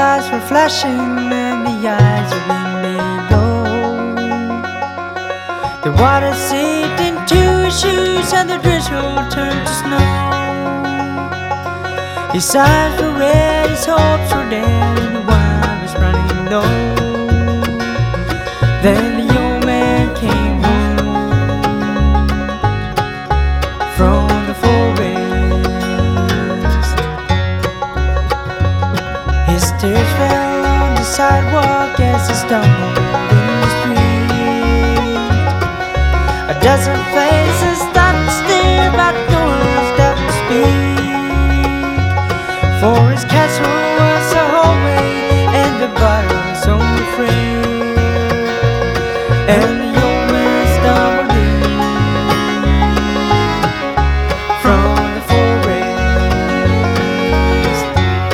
lights were flashing and the eyes of indigo. The water seeped into his shoes and the drizzle turned to snow. His eyes were red, his hopes were dead, and the wine was running low. Then the old man came home from the forest. His tears fell on the sidewalk as he stumbled in the street. A dozen faces stopped to stare, but no one stopped to speak. For his castle was a hallway and the bar was only free. And the old man stumbled in from the forest.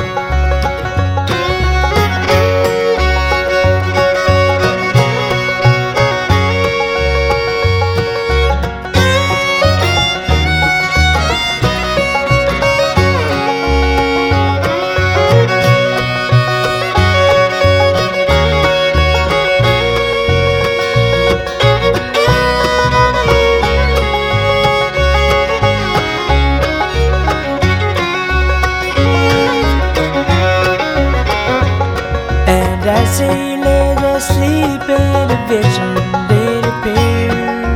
And as he lay there sleeping, a vision did appear.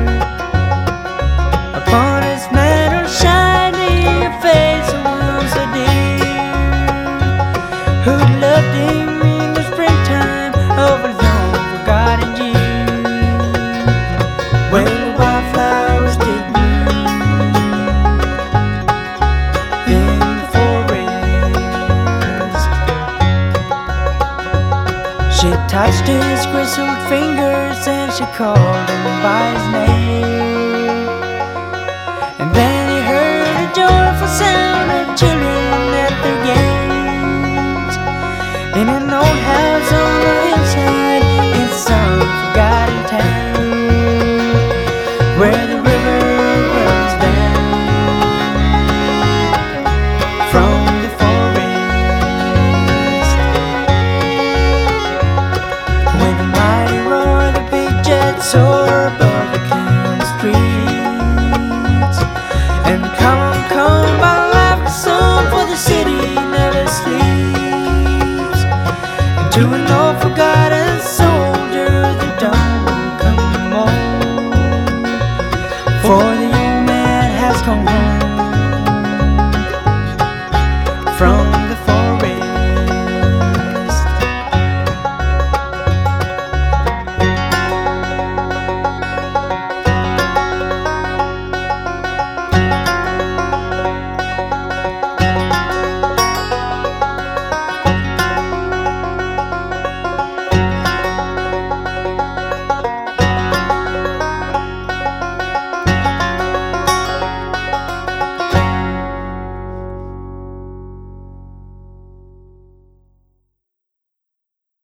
Upon his mantle shining a face of one so dear, who loved him in the springtime of a long forgotten year, when the wildflowers did bloom in the forest. She touched his grizzled fingers and she called him by his name. And then he heard a joyful sound of children at their games, in an old house on the hillside in some forgotten town, where the river runs down from the forest. When the mighty roar of the big jet soar above the clean streets, and come by laughter song, for the city never sleeps, into an old forgotten